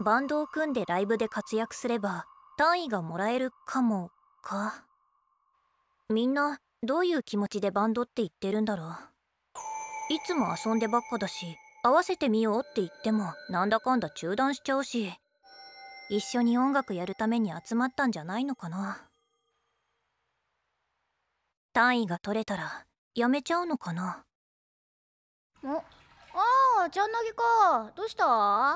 バンドを組んでライブで活躍すれば単位がもらえるかもか。みんなどういう気持ちでバンドって言ってるんだろう。いつも遊んでばっかだし、合わせてみようって言ってもなんだかんだ中断しちゃうし、一緒に音楽やるために集まったんじゃないのかな。単位が取れたらやめちゃうのかな。 ちゃんなぎか。どうした？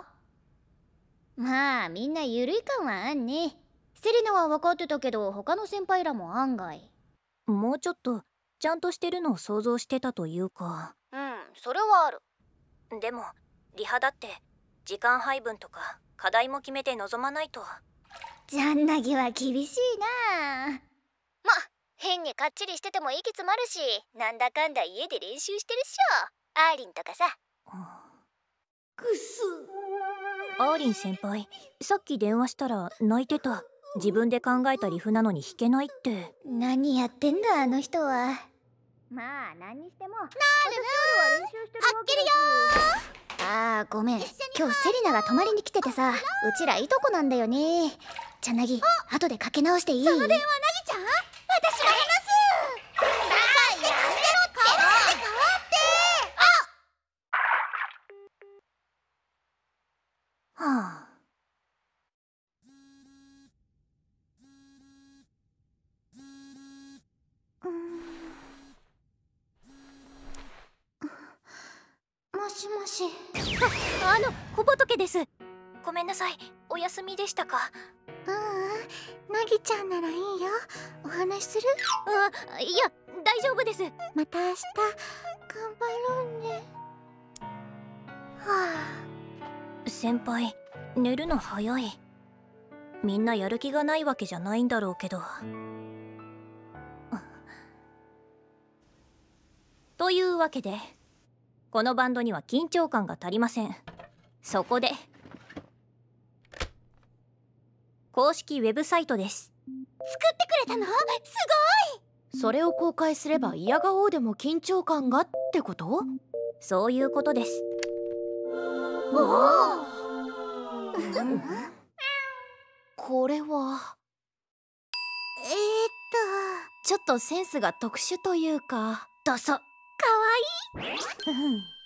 まあみんなゆるい感はあんね。セリナは分かってたけど他の先輩らも案外。 もうちょっとちゃんとしてるのを想像してたというか。 それはある。 でもリハだって時間配分とか課題も決めて臨まないと。 ちゃんなぎは厳しいな。ま、変にかっちりしてても息詰まるし、なんだかんだ家で練習してるっしょ。アーリンとかさ。 くす。アーリン先輩、さっき電話したら泣いてた。自分で考えたリフなのに弾けないって。 何やってんだあの人は。まあ何にしてもなるは練習してるわけだし。あーごめん、今日セリナが泊まりに来ててさ、うちらいとこなんだよね。ちゃんなぎ、後でかけ直していい？その電話なぎちゃん、私が話す。やめろって。代わってはあ。 もしもし。 小仏です。ごめんなさい、お休みでしたか？ なぎちゃんならいいよ。お話しする？ いや、大丈夫です。 また明日頑張ろうね。 先輩、寝るの早い。みんなやる気がないわけじゃないんだろうけど。というわけでこのバンドには緊張感が足りません。そこで公式ウェブサイトです。 作ってくれたの？すごい。 それを公開すれば嫌がおうでも緊張感がってこと？ そういうことです。 これはちょっとセンスが特殊というか。 ダサ。 かわいい。